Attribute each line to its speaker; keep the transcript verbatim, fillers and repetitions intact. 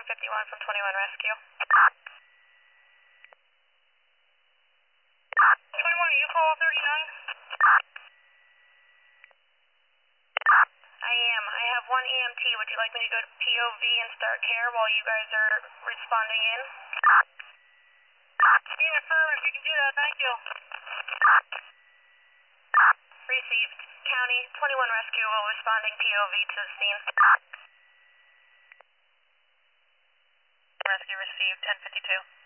Speaker 1: ten fifty-one from twenty-one Rescue. twenty-one, are you call thirty-nine? I am. I have one E M T. Would you like me to go to P O V and start care while you guys are responding in? Yeah, affirmative. You can do that. Thank you. Received. County, twenty-one Rescue will responding P O V to the scene. Rescue received, ten fifty-two.